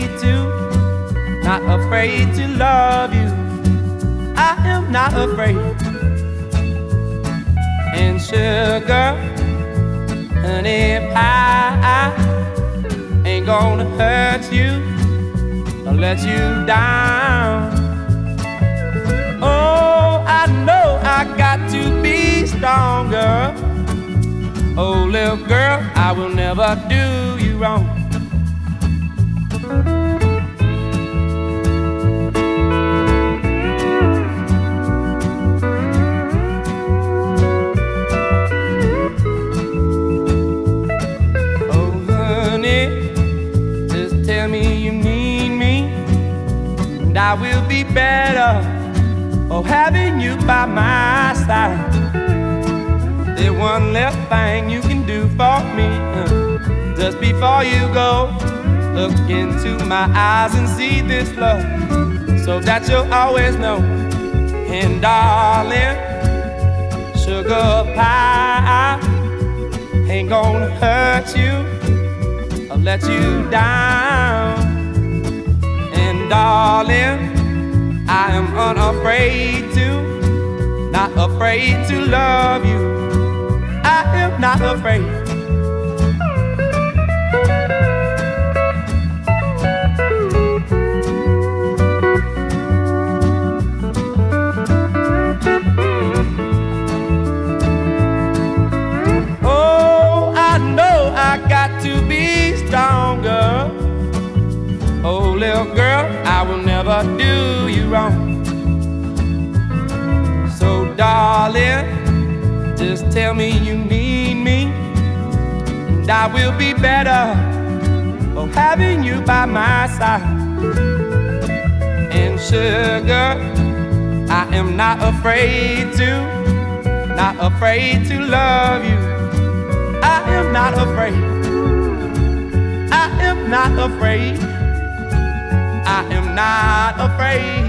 afraid to, not afraid to love you. I am not afraid. And sugar, honey pie ain't gonna hurt you or let you down. Oh, I know I got to be stronger. Oh, little girl, I will never do you wrong. I will be better for having you by my side. There's one less thing you can do for me. Just before you go, look into my eyes and see this love, so that you'll always know. And darling, sugar pie ain't gonna hurt you or let you down. Darling, I am unafraid to, not afraid to love you. I am not afraid. Oh, I know I got to be stronger. Oh, little girl, I will never do you wrong. So, darling, just tell me you need me, and I will be better for having you by my side. And sugar, I am not afraid to, not afraid to love you. I am not afraid. I am not afraid. I am not afraid.